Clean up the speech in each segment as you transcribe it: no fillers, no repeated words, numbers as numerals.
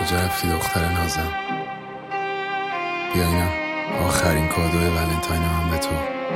کجا رفتی دختر نازم؟ بیا اینم آخرین کادوی ولنتاین من به تو.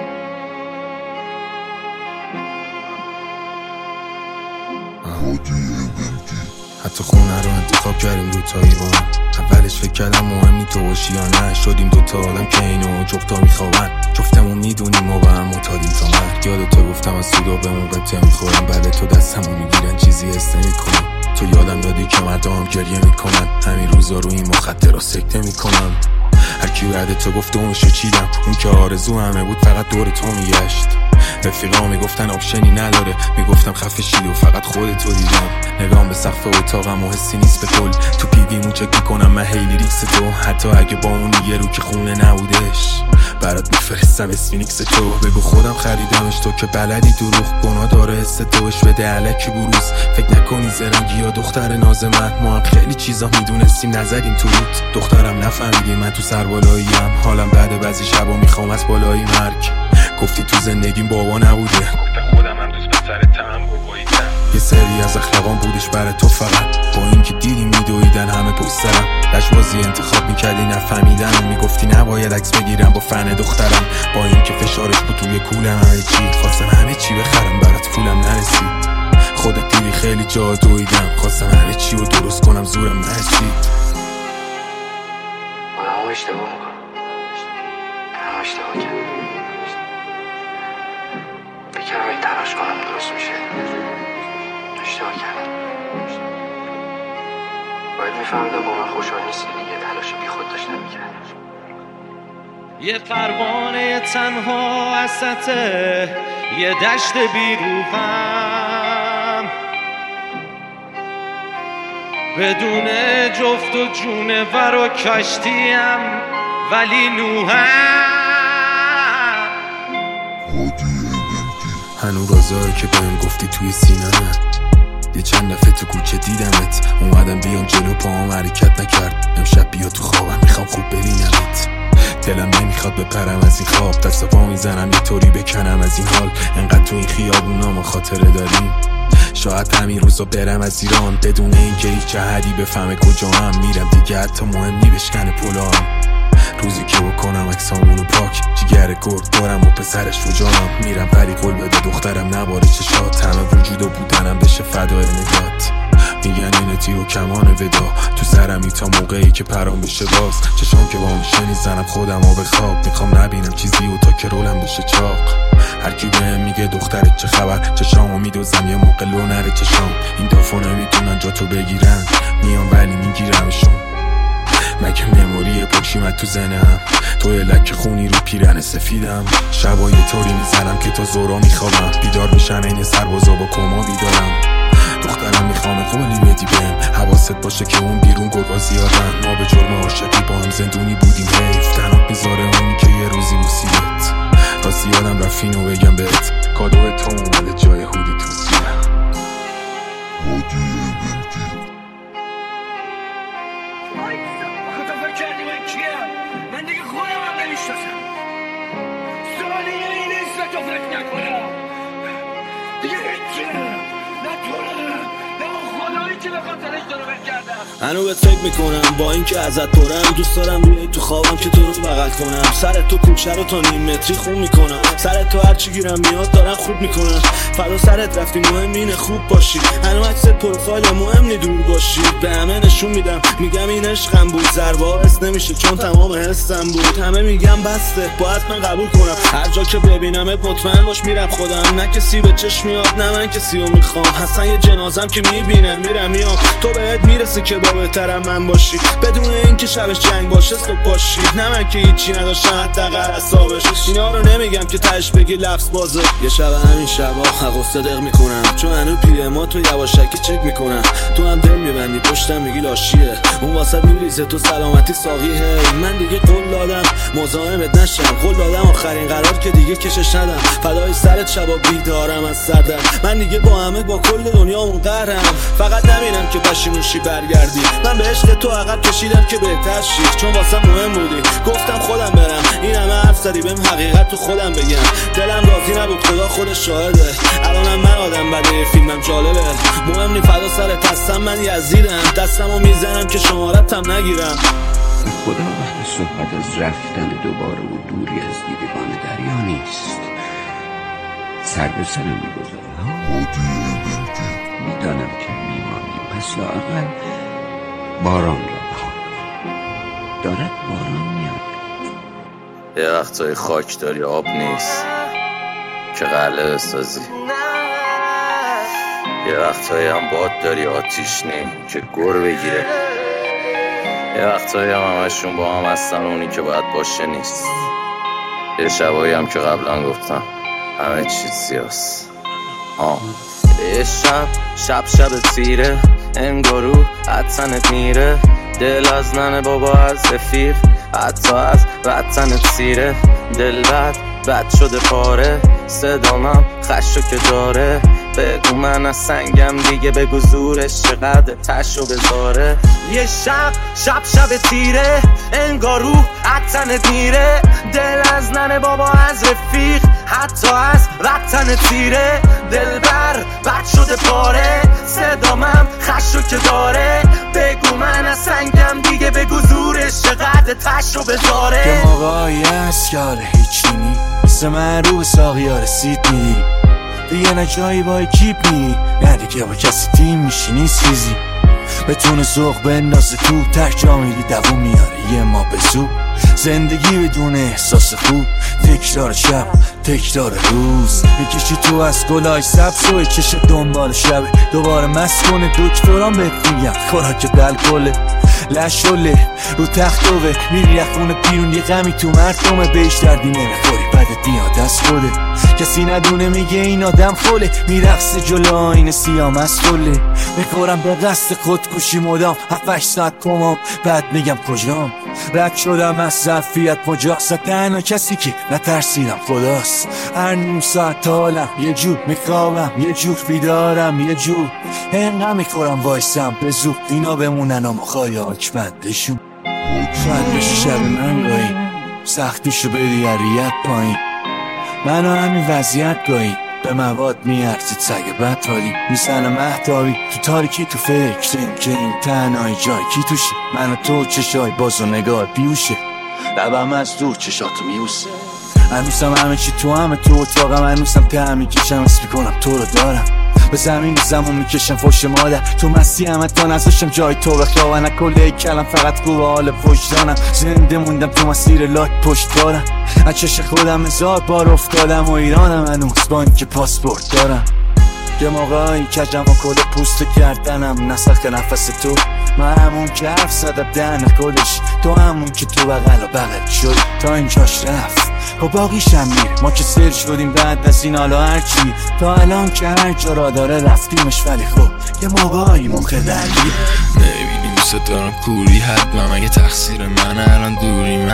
حتی خونه رو انتخاب کردیم دوتایی با هم. اولش فکر کردم مهمی تو باشی یا نه، شدیم دوتا آدم که اینو جفتا میخوابن، جفتمون میدونیم و با هم معتادیم تا مرگ. یادتو گفتم از سودا به اون قطعه میخورم، بله تو دستمو میگیرن چیزی حس نمیکنم. تو یادم دادی که مردم گریه میکنن، همین روزا رو این مخدرها سکته میکنم. هرکی بعد تو گفت اونشو چیدم، اون که آرزو همه بود فقط دور تو میگشت. رفیقا میگفتن آپشنی نداره، میگفتم خفه شید و فقط خودتو دیدم. نگام به سقف اتاقم و حسی نیست به کل، تو پیویمون چک میکنم من هیلی ریکس تو. حتی اگه با اون یه رو که خونه نبودش برات میفرستم اسفینیکس تو. بگو خودم خریدمش تو که بلدی دروغ، گناه داره حس توش بده علکی بروز. فکر نکنی زرنگی یا دختر ناز من، ما هم خیلی چیزا میدونستیم نزدیم تو روت. دخترم نفهمیدی من تو سربالاییم، حالم بعد بعضی شبا میخوام از بالای مرگ. گفتی تو زندگیم بابا نبوده، گفته خودم هم دوست پسرتم باباییتم. یه سری از اخلاقام بودش برای تو فقط، با این که دیدی میدویدن همه پشت سرم. لجبازی انتخاب میکردی نفهمیدن، میگفتی نباید عکس بگیرم با فن دخترم. با این که فشارش بود توی کولم همه چی، خواستم همه چی بخرم برات پولم نرسید. خودت دیدی خیلی جا دویدم، خواستم همه چی رو درست کنم زورم نرسید. آدم اشتباه میکنم، همه اشتباه کردم. بکنم این تلاش کنم درست میشه، اشتباه کردم. باید میفهمیدم با من خوشحال نیستی دیگه، تلاش بی خود داشتم میکردم. یه پروانه تنها وسط یه دشت بیروحم، بدون جفت و جونور و کشتیم ولی نوحم. هنو رازایی که بهم گفتی توی سینمه، یه چند دفعه تو کوچه دیدمت، اومدم بیام جلو پاهم حرکت نکرد. امشب بیا تو خوابم میخوام خوب ببینمت. دلم نمیخواد بپرم از این خواب، دست پا میزنم یه طوری بکنم از این حال. انقدر تو این خیابونا ما خاطره داریم، شاید همین روزا برم از ایران بدون اینکه هیچ جهدی بفهمه کجا هم میرم دیگه. حتی مهم نی بشکنه پولام، روزی که بکنم عکسامونو پاک. جیگر گرد دارم و پسرش شجاعم، میرم ولی قول بده دخترم نباره چشات. همه وجود و بودنم بشه فدای نگات. میگن اینه تیر و کمان ودا تو سرمی تا موقعی که پرام بشه باز. چشام که با میشه نیزنم خودم و به خواب، میخوام نبینم چیزی و تا که رولم بشه چاق. هرکی بهم میگه دخترت چه خبر، چشامو میدوزم یه موقع لو نره چشام. این دافو نمیتونن جا تو بگیرن، میام ولی میگیرمشون. مگه مموری پشیمت تو زنم، توی لک خونی رو پیرن سفیدم. شبا یه طوری میزنم که تا زورا میخوابم، بیدار میشم این سربازا با کما بیدارم. دخترم میخوام قولی بدی بهم، حواست باشه که اون بیرون گرگا زیادن. ما به جرم عاشقی با هم زندونی بودیم، حیف تناب میذاره اونی که یه روزی موسیقت. راستی یادم رفت اینو بگم بهت، کادو تو اومده جای هودی تو سیرم. من دیگه خودم هم نمیشتاسم، سالیه این اسم تو فکر نکنم دیگه هیچی، نه تو نه اون خدایی که به خاطرش دارو بهت کردم. هنو بهت فکر میکنم با این که ازت پرم، دوست دارم بیایی تو خوابم که تو رو بغل کنم. سر تو کوچه رو تا نیم متری خون میکنم، سر تو هرچی گیرم میاد دارم خوب میکنم. فردا سرت رفتی مهم اینه خوب باشی، هنو عکس پروفایل مهم نی دور باشی. به همه نشون میدم میگم این عشقم بود، ضربه حس نمیشه چون تمام حسم بود. همه میگم بسته باید من قبول کنم، هر جا که ببینمت مطمئن باش میرم خودم. نه کسی به چشم میاد نه من کسی رو میخوام، حسن یه جنازم که میبینم میرم میام. تو بهت میرسه که با بهترم من باشی، بدون اینکه شبش جنگ باشه صبح باشی. نه من که هیچی نداشتم حداقل حسابش، اینا رو نمیگم که تهش بگی لفظ بازه. یه شب همین شبا حق صدق میکنم، چون هنو پیر ما تو یواشکی چک میکنم. تو هم دل میبندی پشتم میگی لاشیه، اون واسه میریزه تو سلامتی ساقیه. من دیگه قول دادم مزاحمت نشم، قول دادم آخرین قرار که دیگه کشش ندم. فدای سرت شبا بیدارم از سردم، من دیگه با همه با کل دنیا اون قهرم. فقط نبینم که پشیمون شی برگردی، من به عشق تو عقب کشیدم که بهتر شی، چون واسه مهم بودی. گفتم خودم برم این همه حرف زدی بهم حقیقت تو خودم بگم. دلم راضی نبود خدا خودش شاهده. الانم من آدم بده فیلمم جالبه. مهم نی فدا سرت هستم من یزیدم. دستمو میزنم که شمارتم نگیرم. خدا وقت صحبت از رفتن دوباره و دوری از دیدگان دریا نیست. سر به سرم میگذارم میدانم که میمانی، پس لااقل باران را بخواه. دارد باران میاد. یه وقتای خاک داری آب نیست که قلعه بسازی. یه وقتایی هم باد داری آتیش نیم که گر بگیره. یه وقتایی هم همشون با هم هستن، اونی که باید باشه نیست. یه شبایی هم که قبلا گفتم همه چیز سیاست. یه شب تیره، انگارو حدسنت میره. دل از ننه بابا از رفیق، حتی از وطنت سیره. دل بد شده پاره، صدامم خشو که داره. بگو من از سنگم دیگه، بگو زورش چقدر تشو بذاره. یه شب تیره، انگارو حدسنت میره. دل از ننه بابا از رفیق، حتی از وطن تیره. دل بد شده پاره، صدامم خشو که داره. بگو من از سنگم دیگه، بگو زورش چقدر تشو بذاره. که موقعی هست که حالا هیچی نی، مثل من رو به ساقی ها رسید میری. دیگه نه جایی با اکیپ میری، نه دیگه با کسی تیم میشینی چیزی. بتونه ذوق بندازه تو تک جا میری دووم میاره یه ما به زو. زندگی بدون احساس خوب، تکرار شب تکرار روز. میکشی تو از گلای سبز و چش دنبال شبه. دوباره مسکونه دکتران بهت میگم خوراک دلکله. لشله رو تختوه میری یخونه پیرون، یه غمی تو مردمه بهش دردی نمیخوری بعد دیاد از خوده. کسی ندونه میگه این آدم خوله، میرقصه جلو آینه سیاه مسخوله. میخورم به قصد خودکشی مدام 7-8 ساعت کمام، بعد میگم کجام. رد شدم از ظرفیت مجاز، تنها کسی که نترسیدم خداست. هر نیم ساعت حالم یه جور، میخوابم یه جور، بیدارم یه جور. انقدر میخورم وایسم به زور، اینا بمونن و مخوای آکبندشون. شاید بشه شب من گاهی، سختیشو بدی ریت پایین. منو همین وضعیت گاهی به مواد میارزید سگ بد حالی. میزنم احتابی تو تاریکی تو فکریم که این تنهایی جای کی توشی. من و تو چشای باز و نگاه بیوشه، لبم از دور چشاتو میوسه. هنوزم همه چی تو همه تو اتاقم، هنوزم ته میکشم اسم میکنم تو رو دارم. به زمین زمون میکشم فوش مادر، تو مستی همه تا نزاشم جای تو بخواه. نکله کلم فقط گوه حال پشتانم، زنده موندم تو مسیر لاک پشت بارم. از چش خودم 1000 بار افتادم و ایرانم هنوز با اینکه پاسپورت دارم. یه موقعی کجم و کل پوست کردنم، نسخ نفس تو. من همون که حرف زدم دهن خودش، تو همون که تو بغل و بغل شد تا اینجاش رفت با باقیشم میره. ما که سر شدیم بعد از این حالا هرچی، تا الان که هر جا را داره رفتیمش. ولی خب یه موقعی ممکن درگیر نمیبینی دوست دارم کوری حتما، مگه تقصیر منه الان دوری من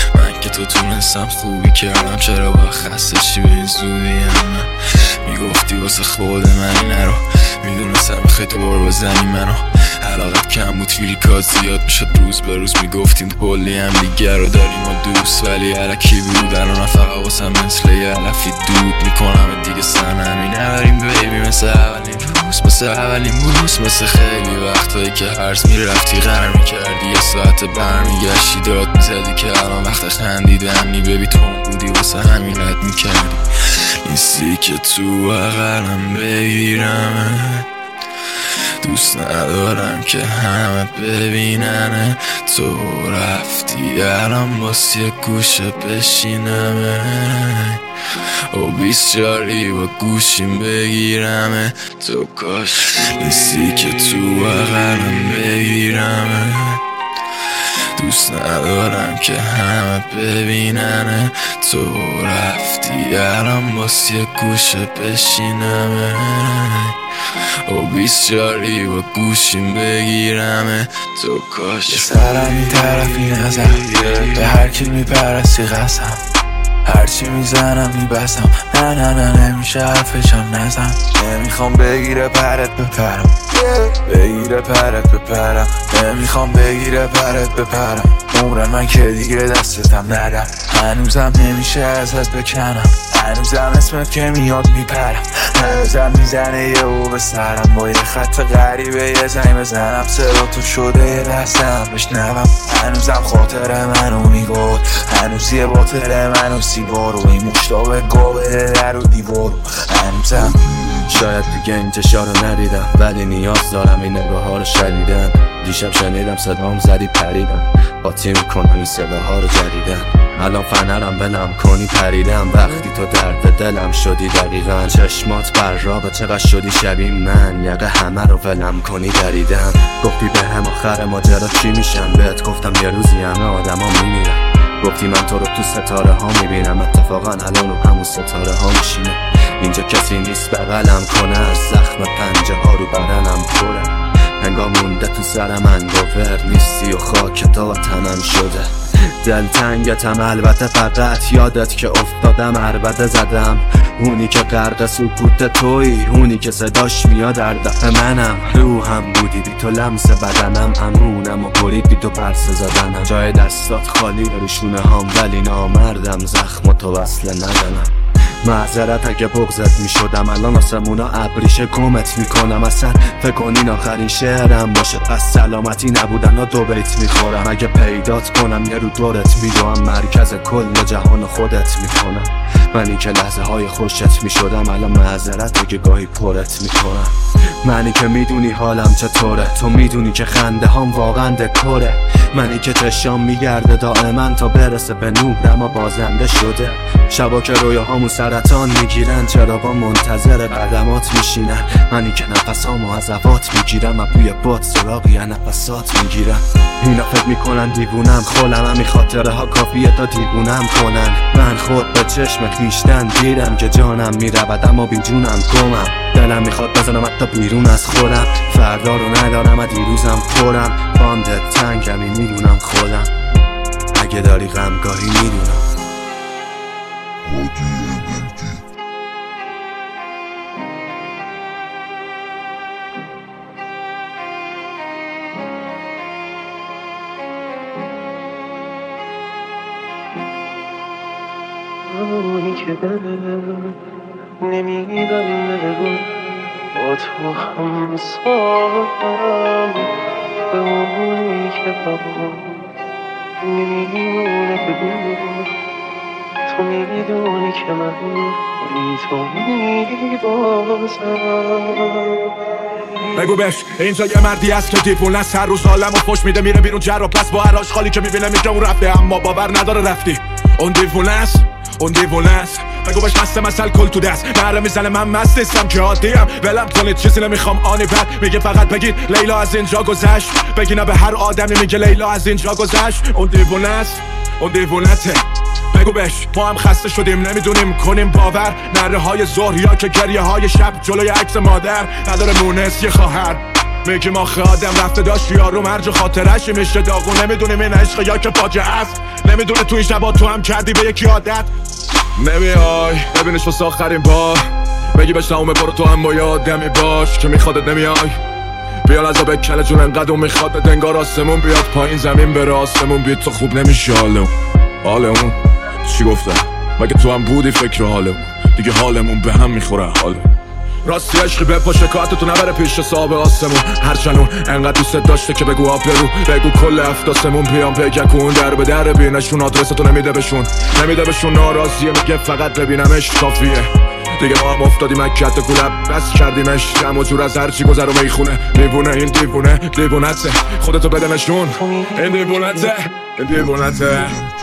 که تو تونستم خوبی کردم، چرا با خسته چی به این زودی من میگفتی واسه خود من نرو، میدونستم بخوای دور بزنی منو. علاقت کم بود فیلیکات زیاد میشد روز به روز، میگفتیم کلی هم دیگر رو داریم و دوست، ولی علکی بود. الان فقط واسم مثل یه علفی دود میکنم دیگه سنمی نبریم بیبی، مثل اولین روز، مثل اولین بروز، مثل خیلی وقتایی که هرز میرفتی غر میکردی، یه ساعت برمیگشتی داد میزدی که الان وقت خندیدن نی ببی تو بودی واسه همین رد میکردی. نیستی که تو بغلم بگیرم، دوست ندارم که همه ببینن تو رفتی الان باز یه گوشه بشینم و 24 با گوشیم بگیرم تو کاش نیستی که تو بغلم بگیرم، دوست ندارم که همه ببینن تو رفتی الان باز یه گوشه بشینم و 24 با گوشیم بگیرم تو کاش. سرم این طرفی نزم، به هر کی میپرستی قسم، هرچی میزنم میبسم. نه نمیشه حرفشم نزن. نمیخوام بگیره پرت بپرم، بگیره پرت بپرم. نمیخوام بگیره پرت بپرم. عمرن من که دیگه دستتم ندم. هنوزم نمیشه ازت بکنم، هنوزم اسمت که میاد میپرم، هنوزم میزنه یه او به سرم، با یه خط غریبه یه زنگ بزنم، صدا تو شده یه لحظم بشنوم، هنوزم خاطر منو میگود، هنوز یه باطل منو سیگارو، این مشتاق گابه در و دیوارو، هنوزم شاید دیگه این چشارو ندیدم، ولی نیاز دارم این نگاه‌ها رو شنیدن. دیشب شنیدم صدام زدی پریدم، قاطی میکنم این صداها رو جدیدن. الان فنرم بلم کنی پریدم، وقتی تو درد دلم شدی دقیقا. چشمات براقه چقدر شدی شبیه من، یقه همه رو ولم کنی دریدم. گفتی به هم آخر ماجرا چی میشم، بهت گفتم یه روزی همه آدما میمیرن. گفتی من تو رو تو ستاره ها میبینم، اتفاقا الان رو همون ستاره ها میشینه. اینجا کسی نیست بغلم کنه، از زخم پنجه ها رو بدنم پره. انگار مونده تو سرم انگاور نیستی و خاک تا وطنم شده. دلتنگتم البته، فقط یادت که افتادم عربده زدم. اونی که غرق سکوت تویی، اونی که صداش میاد در دفع منم. روحم بودی بی تو لمس بدنم، امونم و برید بی تو پرسه زدنم. جای دستات خالی رو شونه هام، ولی نامردم زخم تو وصله ندنم. معذرت اگه بغضت میشدم، الان آسمونا ابریشه گمت میکنم. اصلا فکر کنین آخرین شعرم باشه، پس سلامتی نبودن و دو بیت میخورم. اگه پیدات کنم یه رو دورت میدوم، مرکز کل جهان خودت میکنم. منی که لحظه های خوشت میشدم، الان معذرت اگه گاهی پرت میکنم. منی که میدونی حالم چطوره، تو میدونی که خنده هم واقعا دکوره. منی که چشام میگرده دائما تا برسه به نورم و بازنده شده. شبا که رویاهامو سرطان میگیرن، چراغا منتظر قدمات میشینن. منی که نفسامو از هوات میگیرم، بوی باد سراغی از نفسات میگیرم. اینا فکر میکنن دیوونم، خولم همین خاطره ها کافیه تا دیوونم کنن. من خود به چشم خویشتن دیرم که جانم میرود اما بی جونم گمم. دلم میخواد بزنم حتی بیرون از خودم، فردا رو ندارم و دیروزم پرم. باندت تنگمی میدونم خودم، اگه داری غمگاهی میدونم. اونی که دلم نمیدم بگو با تو هم سالم، به اونی که بابا نمیدونه بگو تو میدونی که من بی تو میبازم. بگو بش اینجا یه مردی هست که دیوونه است، هر روز حالم و خوش میده میره بیرون جر و پس با هر آشغالی که میبینه میگه اون رفته، اما باور نداره رفتی. اون دیوونه است، اون دیوونه است. بگو بش مست مثل کل تو دست نره میزنه، من مست نیستم که عادیم. ولم کنید چیزی نمیخوام آنی بعد میگه فقط بگید لیلا از اینجا گذشت. بگینا به هر آدمی میگه لیلا از اینجا گذشت. اون دیوونه است، اون دیوونته. بگو بش ما هم خسته شدیم نمیدونیم کنیم باور. نره های ظهر یا که گریه های شب جلوی عکس مادر. نداره مونس یه خواهر میگه ما آدم رفته داشت یارو مرج خاطرش میشه داغو. نمیدونیم این عشق یا که فاجعه است، نمیدونه تو این شبا تو هم کردی به یکی عادت. نمیای ببینش واسه آخرین بار، بگی بهش نامه برو تو هم با یه آدمی باش که میخوادت. نمیای بیا لحظه بکنه جون انقدر میخوادت، انگار آسمون بیاد پایین زمین بره آسمون بیاد. تو خوب نمیشه حال اون چی گفتم؟ مگه تو هم بودی فکر حال اون؟ دیگه حالمون به هم میخوره حال راستی عشقی بپا شکایت تو نبره پیش صاحب آسمون. هرچند اون انقدر دوست داشته که بگو آب برو، بگو کل افتاسمون بیام بگکون در به در بینشون. آدرس تو نمیده بهشون ناراضیه میگه فقط ببینمش کافیه. دیگه ما هم افتادیم مکت گلب بس کردیمش جمع و جور از هرچی گذر و میخونه. دیوونه این دیوونته، خودتو بده نشون. این دیوونته